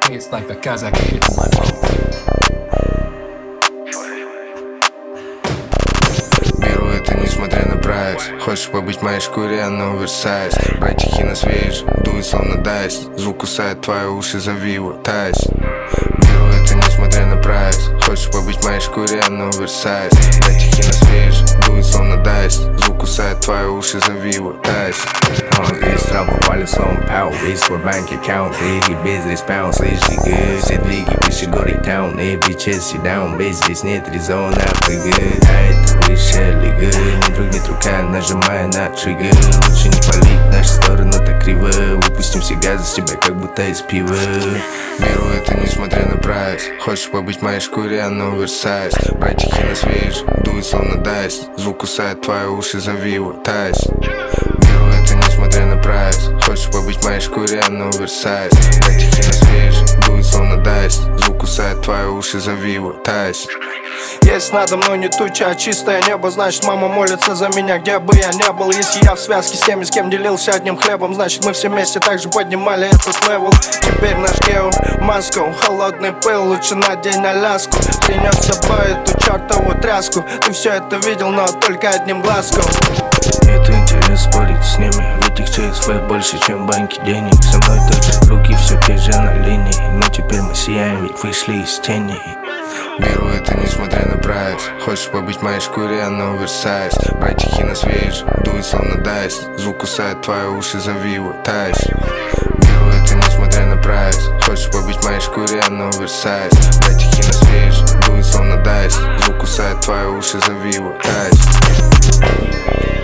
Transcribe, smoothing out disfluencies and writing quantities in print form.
It's like the Kazakh hitting my phone. Беру это несмотря на прайс. Хочешь побыть в моей шкуре, она оверсайз. Братики на свеж, дует словно дайс. Звук кусает твои уши, зови его тайс. Беру это несмотря на прайс. Хочешь побыть в моей шкуре, она оверсайз. Братики на свеж, дует словно дайс. Звук кусает твои уши, зови его тайс. Здесь работали словом пау. Весь свой банк аккаунт. Лиги без респаунс, слишком good. Все двиги выше горы таун. Every chest you down. Без здесь нет резона, прыгает. А это выше лига. Ни друг, ни рука, нажимая на триггер. Лучше не палить, наша сторона так криво. Выпустим все газы с тебя, как будто из пива. Беру это несмотря на прайс. Хочешь побыть в моей шкуре, она оверсайз. Братики на свеж, дует словно дайс. Звук кусает твои уши, зови его тайс. Беру это несмотря на прайс. Хочешь побыть в моей шкуре, она оверсайз. Братики на свеж, дует словно дайс. Звук кусает твои уши, зови его тайс. Есть надо мной не туча, а чистое небо. Значит, мама молится за меня, где бы я не был. Если я в связке с теми, с кем делился одним хлебом, значит, мы все вместе также поднимали этот левел. Теперь наш гео, Москва, холодный пыл. Лучше надень Аляску. Принес с собой эту чертову тряску. Ты все это видел, но только одним глазком. Нет интерес спорить с ними. Ведь их ЧСВ больше, чем банки денег. Со мной тоже руки все те же на линии. Но теперь мы сияем, ведь вышли из тени. Беру это несмотря на прайс. Хочешь побыть в моей шкуре, она оверсайз. Братики на свеж, дует словно дайс. Звук кусает твои уши, зови его тайс. Беру это несмотря на прайс. Хочешь побыть в моей шкуре, она оверсайз. Братики на свеж, дует словно дайс. Звук кусает твои уши, зови его тайс.